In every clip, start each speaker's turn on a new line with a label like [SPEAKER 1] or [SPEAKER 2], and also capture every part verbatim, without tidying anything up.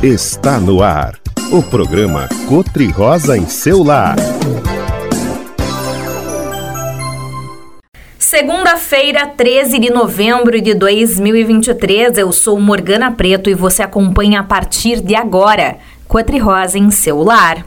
[SPEAKER 1] Está no ar, o programa Cotri-Rosa em seu lar.
[SPEAKER 2] Segunda-feira, treze de novembro de dois mil e vinte e três, eu sou Morgana Preto e você acompanha a partir de agora, Cotri-Rosa em seu lar.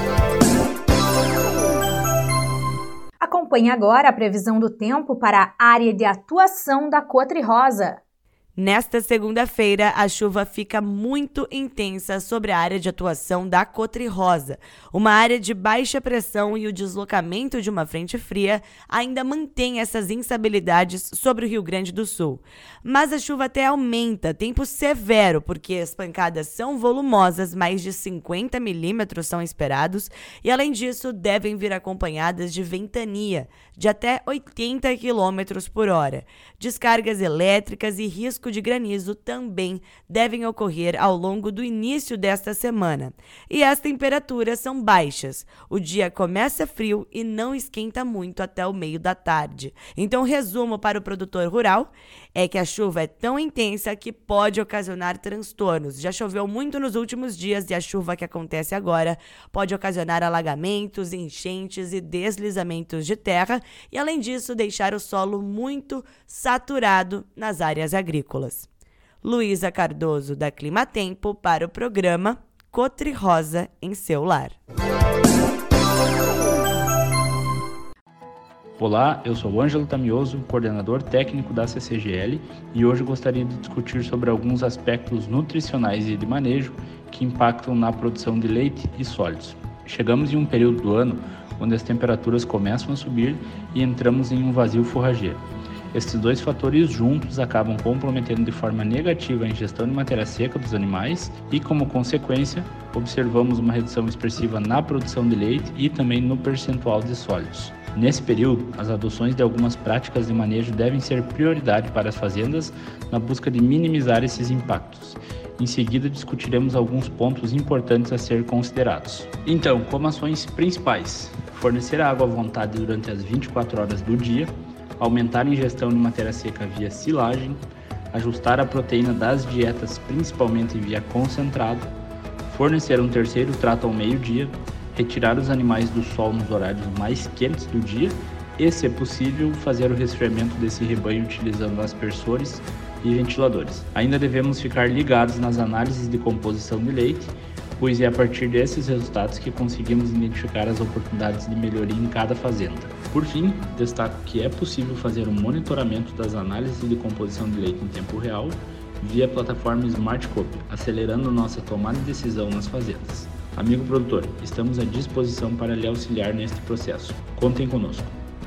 [SPEAKER 2] Acompanhe agora a previsão do tempo para a área de atuação da Cotri-Rosa.
[SPEAKER 3] Nesta segunda-feira, a chuva fica muito intensa sobre a área de atuação da Cotri-Rosa. Uma área de baixa pressão e o deslocamento de uma frente fria ainda mantém essas instabilidades sobre o Rio Grande do Sul. Mas a chuva até aumenta, tempo severo, porque as pancadas são volumosas, mais de cinquenta milímetros são esperados, e além disso, devem vir acompanhadas de ventania, de até oitenta quilômetros por hora. Descargas elétricas e risco de granizo também devem ocorrer ao longo do início desta semana. E as temperaturas são baixas. O dia começa frio e não esquenta muito até o meio da tarde. Então, resumo para o produtor rural é que a chuva é tão intensa que pode ocasionar transtornos. Já choveu muito nos últimos dias e a chuva que acontece agora pode ocasionar alagamentos, enchentes e deslizamentos de terra e, além disso, deixar o solo muito saturado nas áreas agrícolas. Luísa Cardoso, da Climatempo, para o programa Cotri-Rosa em seu lar.
[SPEAKER 4] Olá, eu sou Ângelo Tamioso, coordenador técnico da C C G L, e hoje gostaria de discutir sobre alguns aspectos nutricionais e de manejo que impactam na produção de leite e sólidos. Chegamos em um período do ano onde as temperaturas começam a subir e entramos em um vazio forrageiro. Estes dois fatores juntos acabam comprometendo de forma negativa a ingestão de matéria seca dos animais e, como consequência, observamos uma redução expressiva na produção de leite e também no percentual de sólidos. Nesse período, as adoções de algumas práticas de manejo devem ser prioridade para as fazendas na busca de minimizar esses impactos. Em seguida, discutiremos alguns pontos importantes a ser considerados. Então, como ações principais: fornecer água à vontade durante as vinte e quatro horas do dia, aumentar a ingestão de matéria seca via silagem, ajustar a proteína das dietas principalmente via concentrado, fornecer um terceiro trato ao meio-dia, retirar os animais do sol nos horários mais quentes do dia e, se é possível, fazer o resfriamento desse rebanho utilizando aspersores e ventiladores. Ainda devemos ficar ligados nas análises de composição de leite, pois é a partir desses resultados que conseguimos identificar as oportunidades de melhoria em cada fazenda. Por fim, destaco que é possível fazer um monitoramento das análises de composição de leite em tempo real via plataforma SmartCop, acelerando nossa tomada de decisão nas fazendas. Amigo produtor, estamos à disposição para lhe auxiliar neste processo. Contem conosco.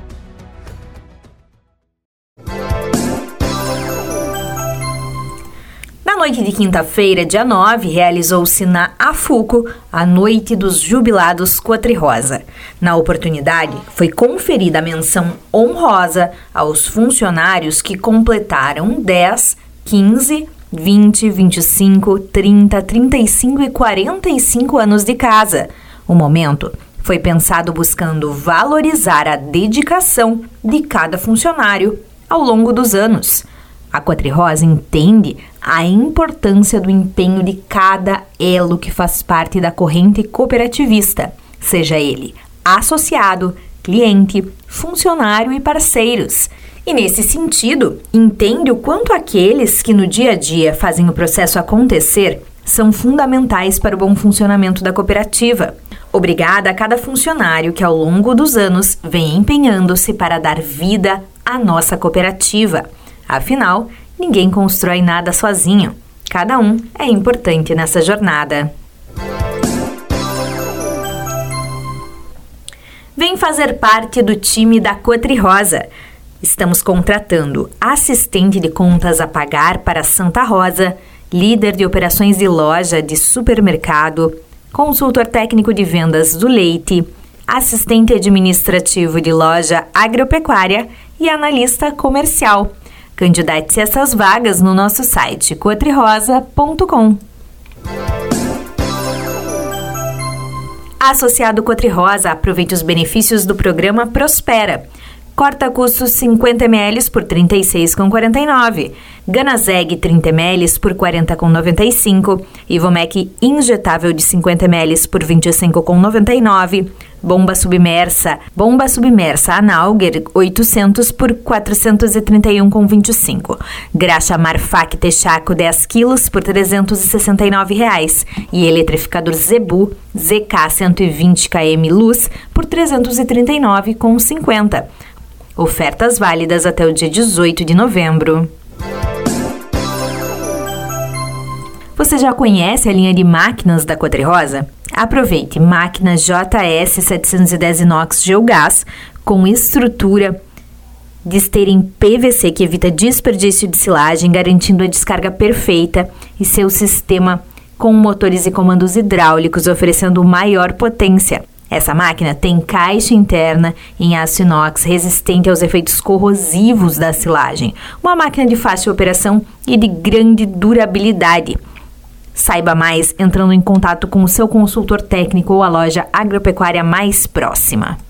[SPEAKER 2] Na noite de quinta-feira, dia nove, realizou-se na AFUCO a Noite dos Jubilados Cotri-Rosa. Na oportunidade, foi conferida a menção honrosa aos funcionários que completaram dez, quinze, vinte, vinte e cinco, trinta, trinta e cinco e quarenta e cinco anos de casa. O momento foi pensado buscando valorizar a dedicação de cada funcionário ao longo dos anos. A Cotri-Rosa entende a importância do empenho de cada elo que faz parte da corrente cooperativista, seja ele associado, cliente, funcionário e parceiros. E nesse sentido, entende o quanto aqueles que no dia a dia fazem o processo acontecer são fundamentais para o bom funcionamento da cooperativa. Obrigada a cada funcionário que ao longo dos anos vem empenhando-se para dar vida à nossa cooperativa. Afinal, ninguém constrói nada sozinho. Cada um é importante nessa jornada. Vem fazer parte do time da Cotri-Rosa. Estamos contratando assistente de contas a pagar para Santa Rosa, líder de operações de loja de supermercado, consultor técnico de vendas do leite, assistente administrativo de loja agropecuária e analista comercial. Candidate-se a essas vagas no nosso site cotri rosa ponto com. Associado Cotri-Rosa, aproveite os benefícios do programa Prospera. Corta custos cinquenta mililitros por trinta e seis reais e quarenta e nove centavos. Ganazeg trinta mililitros por quarenta reais e noventa e cinco centavos. Ivomec injetável de cinquenta mililitros por vinte e cinco reais e noventa e nove centavos. Bomba submersa, bomba submersa Analger oitocentos por quatrocentos e trinta e um reais e vinte e cinco centavos. Graxa Marfac Texaco dez quilos por trezentos e sessenta e nove reais. E eletrificador Zebu Z K cento e vinte quilowatt Luz por trezentos e trinta e nove reais e cinquenta centavos. Ofertas válidas até o dia dezoito de novembro. Você já conhece a linha de máquinas da Cotri-Rosa? Aproveite máquina J S setecentos e dez inox Geogás com estrutura de esteira em P V C que evita desperdício de silagem, garantindo a descarga perfeita, e seu sistema com motores e comandos hidráulicos oferecendo maior potência. Essa máquina tem caixa interna em aço inox resistente aos efeitos corrosivos da silagem. Uma máquina de fácil operação e de grande durabilidade. Saiba mais entrando em contato com o seu consultor técnico ou a loja agropecuária mais próxima.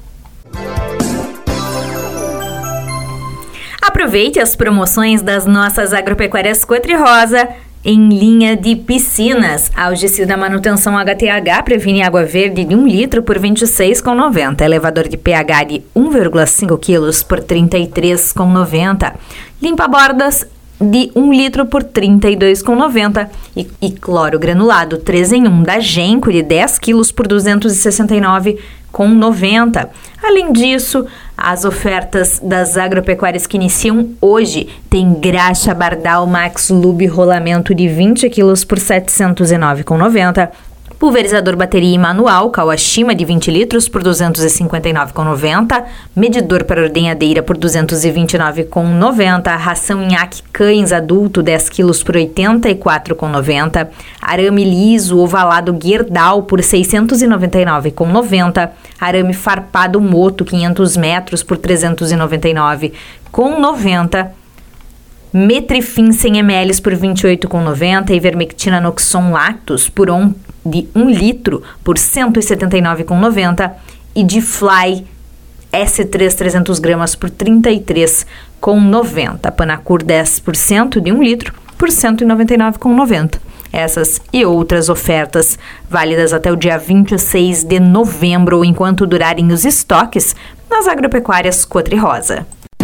[SPEAKER 2] Aproveite as promoções das nossas agropecuárias Cotri-Rosa em linha de piscinas. Algicida Manutenção H T H previne água verde de um litro por vinte e seis reais e noventa centavos. Elevador de pH de um vírgula cinco quilos por trinta e três reais e noventa centavos. Limpa bordas de um litro por trinta e dois reais e noventa centavos. E, e cloro granulado três em um da Genco de dez quilos por duzentos e sessenta e nove reais e noventa centavos. Além disso, as ofertas das agropecuárias que iniciam hoje tem graxa Bardal Max Lube rolamento de vinte quilos por setecentos e nove reais e noventa centavos. Pulverizador bateria manual Kawashima de vinte litros por duzentos e cinquenta e nove reais e noventa centavos. Medidor para ordenhadeira por duzentos e vinte e nove reais e noventa centavos. Ração Nhaque Cães adulto dez quilos por oitenta e quatro reais e noventa centavos. Arame liso ovalado Gerdau por seiscentos e noventa e nove reais e noventa centavos. Arame farpado Moto quinhentos metros por trezentos e noventa e nove reais e noventa centavos. Metrifin cem mililitros por vinte e oito reais e noventa centavos. Ivermectina Noxon Lactus por um de um litro por cento e setenta e nove reais e noventa centavos. E de Fly S três trezentos gramas por trinta e três reais e noventa centavos. Panacur dez por cento de um litro por cento e noventa e nove reais e noventa centavos. Essas e outras ofertas válidas até o dia vinte e seis de novembro ou enquanto durarem os estoques nas agropecuárias Cotri-Rosa.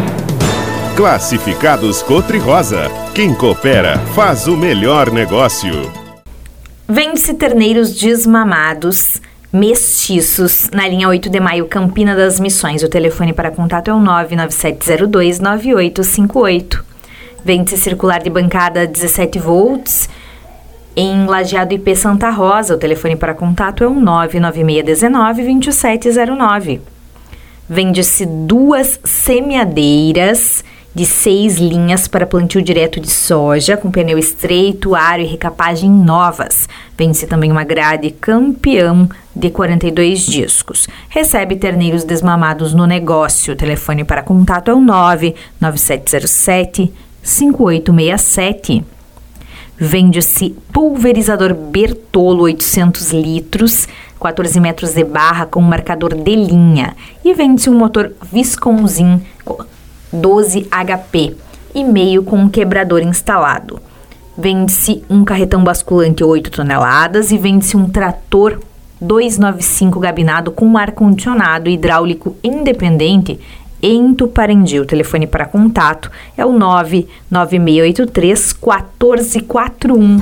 [SPEAKER 1] Classificados Cotri-Rosa. Quem coopera faz o melhor negócio.
[SPEAKER 2] Vende-se terneiros desmamados mestiços na linha oito de maio, Campina das Missões. O telefone para contato é o nove nove sete zero dois nove oito cinco oito. Vende-se circular de bancada dezessete volts em Lajeado I P Santa Rosa. O telefone para contato é o nove nove seis um nove dois sete zero nove. Vende-se duas semeadeiras de seis linhas para plantio direto de soja, com pneu estreito, aro e recapagem novas. Vende-se também uma grade Campeão de quarenta e dois discos. Recebe terneiros desmamados no negócio. O telefone para contato é o nove nove sete zero sete cinco oito seis sete. Vende-se pulverizador Bertolo oitocentos litros, quatorze metros de barra com marcador de linha. E vende-se um motor Visconzin doze H P e meio com um quebrador instalado. Vende-se um carretão basculante oito toneladas e vende-se um trator duzentos e noventa e cinco gabinado com ar-condicionado hidráulico independente em Tuparendi. O telefone para contato é o nove nove seis oito três um quatro quatro um.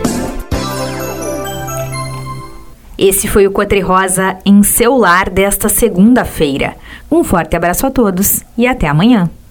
[SPEAKER 2] Esse foi o Cotri-Rosa em seu lar desta segunda-feira. Um forte abraço a todos e até amanhã.